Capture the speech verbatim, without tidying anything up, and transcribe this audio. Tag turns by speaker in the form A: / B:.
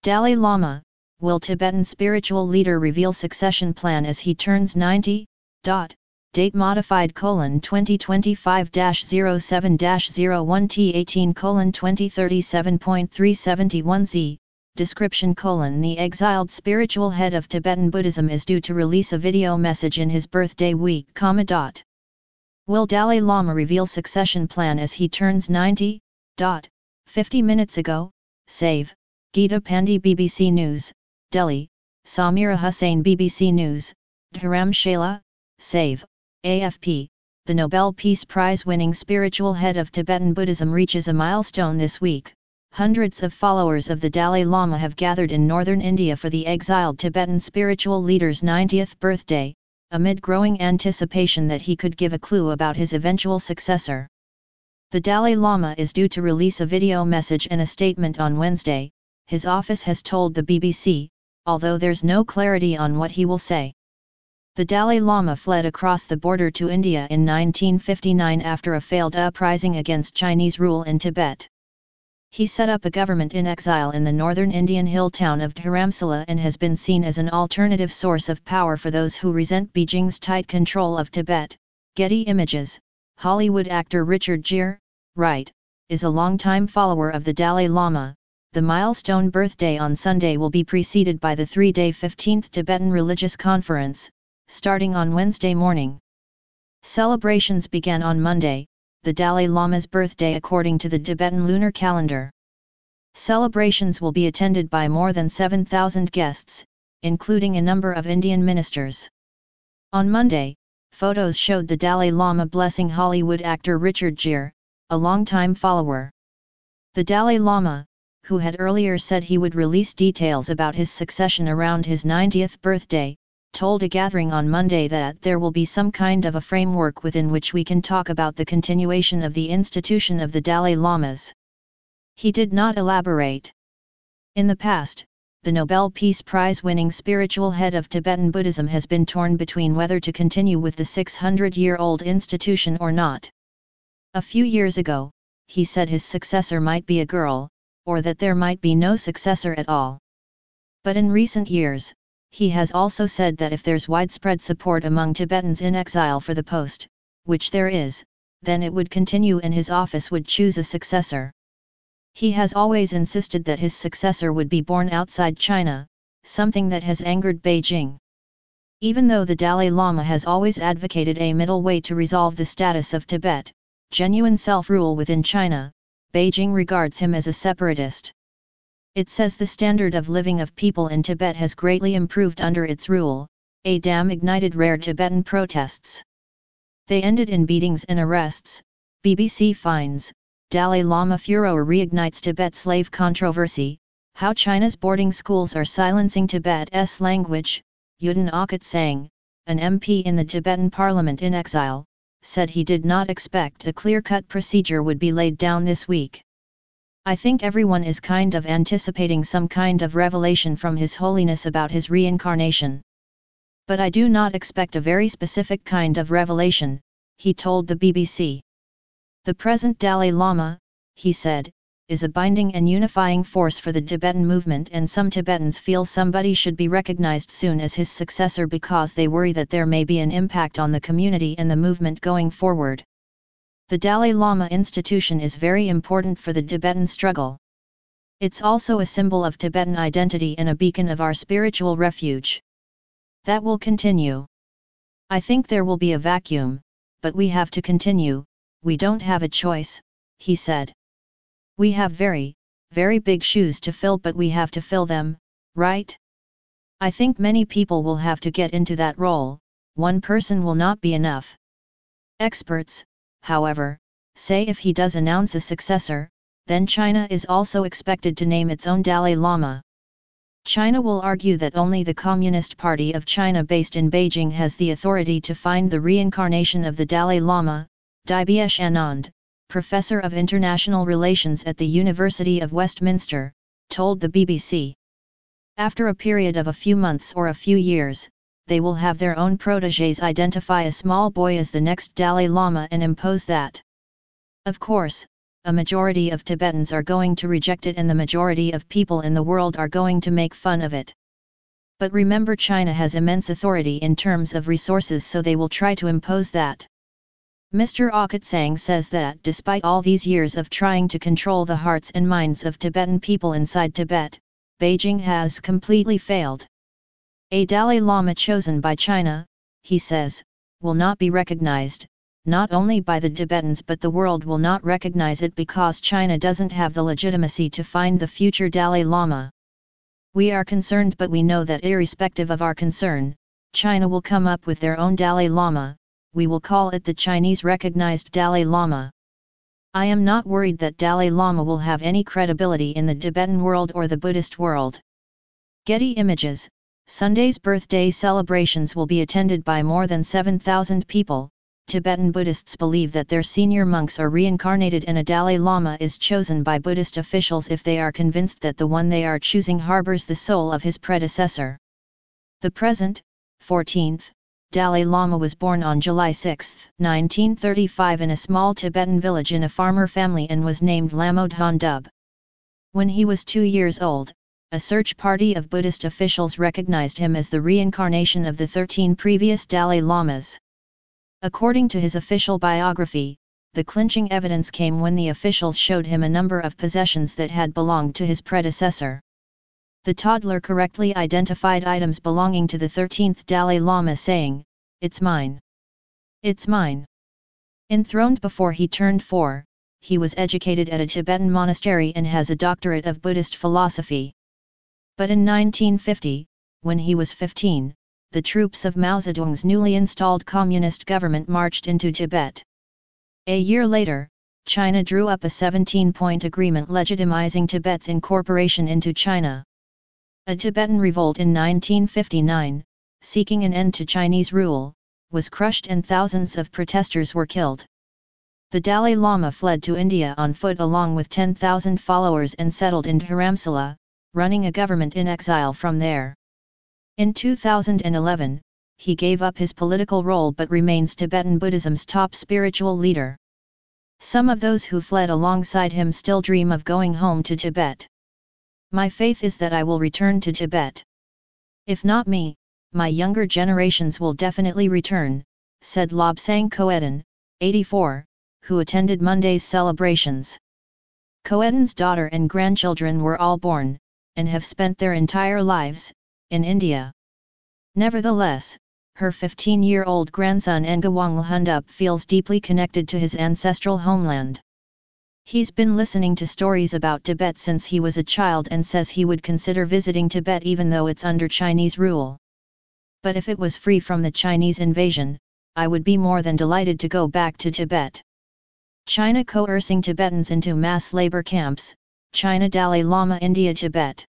A: Dalai Lama, will Tibetan spiritual leader reveal succession plan as he turns ninety? Dot. Date modified colon twenty twenty-five dash zero seven dash zero one T eighteen colon twenty thirty-seven point three seventy-one Z. Description colon The exiled spiritual head of Tibetan Buddhism is due to release a video message in his birthday week, comma dot. Will Dalai Lama reveal succession plan as he turns ninety? Dot. fifty minutes ago, Save. Geeta Pandey B B C News, Delhi, Samira Hussain B B C News, Dharamshala, Save. A F P, the Nobel Peace Prize-winning spiritual head of Tibetan Buddhism reaches a milestone this week. Hundreds of followers of the Dalai Lama have gathered in northern India for the exiled Tibetan spiritual leader's ninetieth birthday, amid growing anticipation that he could give a clue about his eventual successor. The Dalai Lama is due to release a video message and a statement on Wednesday, his office has told the B B C, although there's no clarity on what he will say. The Dalai Lama fled across the border to India in nineteen fifty-nine after a failed uprising against Chinese rule in Tibet. He set up a government in exile in the northern Indian hill town of Dharamsala and has been seen as an alternative source of power for those who resent Beijing's tight control of Tibet. Getty Images. Hollywood actor Richard Gere, right, is a longtime follower of the Dalai Lama. The milestone birthday on Sunday will be preceded by the three-day fifteenth Tibetan Religious Conference, starting on Wednesday morning. Celebrations began on Monday, the Dalai Lama's birthday according to the Tibetan lunar calendar. Celebrations will be attended by more than seven thousand guests, including a number of Indian ministers. On Monday, photos showed the Dalai Lama blessing Hollywood actor Richard Gere, a longtime follower. The Dalai Lama, who had earlier said he would release details about his succession around his ninetieth birthday, told a gathering on Monday that there will be some kind of a framework within which we can talk about the continuation of the institution of the Dalai Lamas. He did not elaborate. In the past, the Nobel Peace Prize-winning spiritual head of Tibetan Buddhism has been torn between whether to continue with the six hundred year old institution or not. A few years ago, he said his successor might be a girl, or that there might be no successor at all. But in recent years, he has also said that if there's widespread support among Tibetans in exile for the post, which there is, then it would continue and his office would choose a successor. He has always insisted that his successor would be born outside China, something that has angered Beijing. Even though the Dalai Lama has always advocated a middle way to resolve the status of Tibet, genuine self-rule within China, Beijing regards him as a separatist. It says the standard of living of people in Tibet has greatly improved under its rule. A dam ignited rare Tibetan protests. They ended in beatings and arrests. B B C finds, Dalai Lama furor reignites Tibet slave controversy, how China's boarding schools are silencing Tibet's language. Yudin Okat Sang, an M P in the Tibetan parliament in exile, said he did not expect a clear-cut procedure would be laid down this week. I think everyone is kind of anticipating some kind of revelation from His Holiness about his reincarnation. But I do not expect a very specific kind of revelation, he told the B B C. The present Dalai Lama, he said, is a binding and unifying force for the Tibetan movement, and some Tibetans feel somebody should be recognized soon as his successor because they worry that there may be an impact on the community and the movement going forward. The Dalai Lama institution is very important for the Tibetan struggle. It's also a symbol of Tibetan identity and a beacon of our spiritual refuge. That will continue. I think there will be a vacuum, but we have to continue, we don't have a choice, he said. We have very, very big shoes to fill, but we have to fill them, right? I think many people will have to get into that role, one person will not be enough. Experts, however, say if he does announce a successor, then China is also expected to name its own Dalai Lama. China will argue that only the Communist Party of China based in Beijing has the authority to find the reincarnation of the Dalai Lama. Dibyesh Anand, professor of international relations at the University of Westminster, told the B B C. After a period of a few months or a few years, they will have their own protégés identify a small boy as the next Dalai Lama and impose that. Of course, a majority of Tibetans are going to reject it and the majority of people in the world are going to make fun of it. But remember, China has immense authority in terms of resources, so they will try to impose that. Mister Okatsang says that despite all these years of trying to control the hearts and minds of Tibetan people inside Tibet, Beijing has completely failed. A Dalai Lama chosen by China, he says, will not be recognized, not only by the Tibetans but the world will not recognize it because China doesn't have the legitimacy to find the future Dalai Lama. We are concerned, but we know that irrespective of our concern, China will come up with their own Dalai Lama. We will call it the Chinese recognized Dalai Lama. I am not worried that Dalai Lama will have any credibility in the Tibetan world or the Buddhist world. Getty Images. Sunday's birthday celebrations will be attended by more than seven thousand people. Tibetan Buddhists believe that their senior monks are reincarnated and a Dalai Lama is chosen by Buddhist officials if they are convinced that the one they are choosing harbors the soul of his predecessor. The present, fourteenth, Dalai Lama was born on July sixth, nineteen thirty-five in a small Tibetan village in a farmer family and was named Lamodhan Dub. When he was two years old, a search party of Buddhist officials recognized him as the reincarnation of the thirteen previous Dalai Lamas. According to his official biography, the clinching evidence came when the officials showed him a number of possessions that had belonged to his predecessor. The toddler correctly identified items belonging to the thirteenth Dalai Lama, saying, "It's mine. It's mine." Enthroned before he turned four, he was educated at a Tibetan monastery and has a doctorate of Buddhist philosophy. But in nineteen fifty, when he was fifteen, the troops of Mao Zedong's newly installed communist government marched into Tibet. A year later, China drew up a seventeen-point agreement legitimizing Tibet's incorporation into China. A Tibetan revolt in nineteen fifty-nine, seeking an end to Chinese rule, was crushed and thousands of protesters were killed. The Dalai Lama fled to India on foot along with ten thousand followers and settled in Dharamsala, running a government in exile from there. In two thousand eleven, he gave up his political role but remains Tibetan Buddhism's top spiritual leader. Some of those who fled alongside him still dream of going home to Tibet. My faith is that I will return to Tibet. If not me, my younger generations will definitely return, said Lobsang Khoedan, eighty-four, who attended Monday's celebrations. Khoedan's daughter and grandchildren were all born, and have spent their entire lives, in India. Nevertheless, her fifteen-year-old grandson Ngawang Lhundup feels deeply connected to his ancestral homeland. He's been listening to stories about Tibet since he was a child and says he would consider visiting Tibet even though it's under Chinese rule. But if it was free from the Chinese invasion, I would be more than delighted to go back to Tibet. China coercing Tibetans into mass labor camps. China Dalai Lama India Tibet.